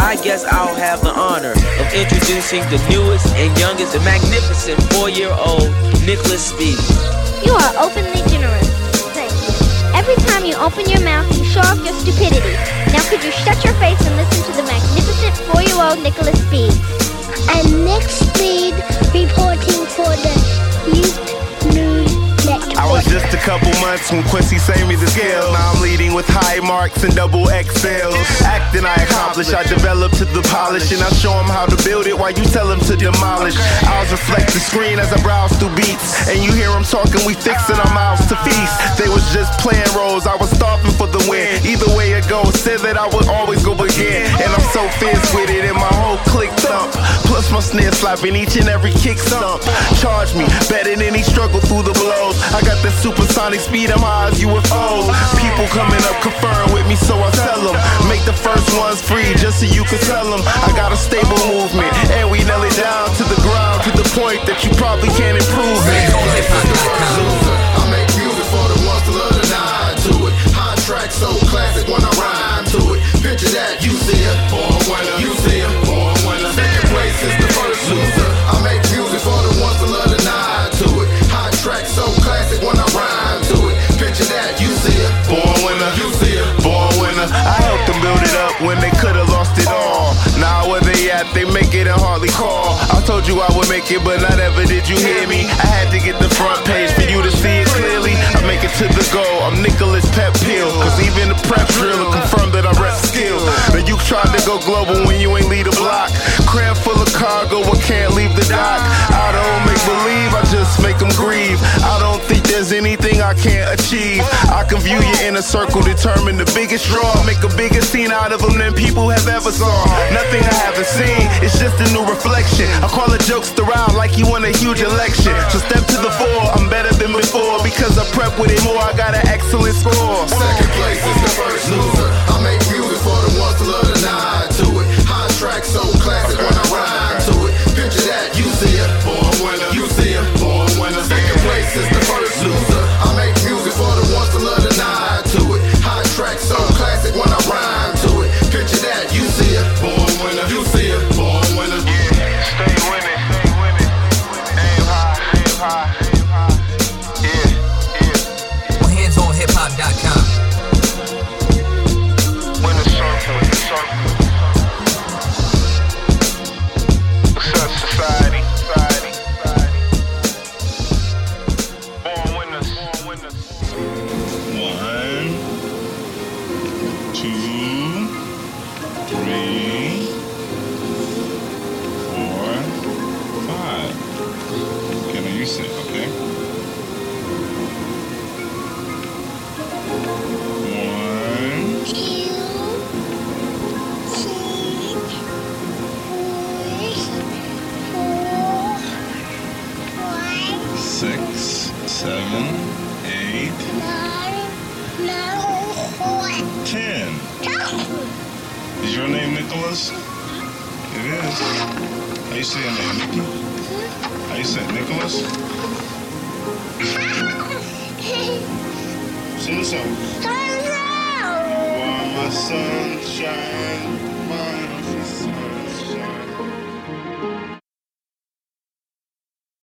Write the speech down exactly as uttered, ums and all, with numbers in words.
I guess I'll have the honor of introducing the newest and youngest, the magnificent four-year-old Nicholas Speed. You are openly generous. Thank you. Every time you open your mouth, you show off your stupidity. Now could you shut your face and listen to the magnificent four-year-old Nicholas Speed? And Nick Speed reporting for the Youth News Network. I was just a couple months when Quincy saved me the scale. Now I'm leading with high marks and double X Ls. Acting I accomplish, I develop to the polish, and I show them how to build it while you tell them to demolish. Eyes reflect the screen as I browse through beats, and you hear them talking, we fixing our mouths to feast. They was just playing roles, I was starving for the win. Either way it goes, said that I would always go again. And I'm so fierce with it, and my whole clique thump. Plus my snare slapping each and every kick stump. Charge me, better than any struggle through the blows. I got that supersonic speed, I'm high as U F Os. People coming up confirm with me, so I tell them, make the first ones free, just so you can tell them. I got a stable movement, and we nail it down to the ground, to the point that you probably can't improve it. I make music for the ones that love to nod to it. Hot track, so classic when I rhyme to it. Picture that, you see it, born winner. You see it, born winner. Second place is the first loser. I make music for the ones that love to nod to it. Hot track, so classic when I rhyme to it. Picture that, you see it, born winner. You see it, born winner. I helped them build it up when they could've lost it all. Now where they at, they make it and hardly call. I told you I would make it, but not ever did you hear me. I had to get the front page for you to see it clearly. I make it to the goal, I'm Nicholas Pep Pill. Cause even the prep drill confirmed that I rep skill. Now you tried to go global when you ain't lead a block. Crab full of cargo, I can't leave the dock. I don't make believe, I just make them grieve. I don't think there's anything I can't achieve. I can view your inner circle, determine the biggest draw. Make a bigger scene out of them than people have ever saw. Nothing I haven't seen, it's just a new reflection. I call it jokes around like you won a huge election. So step to the fore, I'm better than before. Because I prep with it more, I got an excellent score. Second place is the first loser. I make music for the ones that love to nod to it. Hot track, so classic when I rhyme to it. Picture that, you see it, born winner. You see it, born winner. Second place is the first loser. I make music for the ones that love to nod to it. Hot track, so classic when I rhyme to it. Picture that, you see it, born winner. You see it, born winner. Yeah, stay winning, stay winning. Aim high, aim high. hands on hip hop dot com. Winner circle, winner circle. Success society, society, society. Born winners, born winners. One, two, three, four, five. Okay, now you sit, okay? One, Two, six, four, six, seven, eight, nine, nine, ten. ten. Is your name Nicholas? It is. How you say your name, Nicky? How you say it, Nicholas? Sing the song. You are my sunshine, my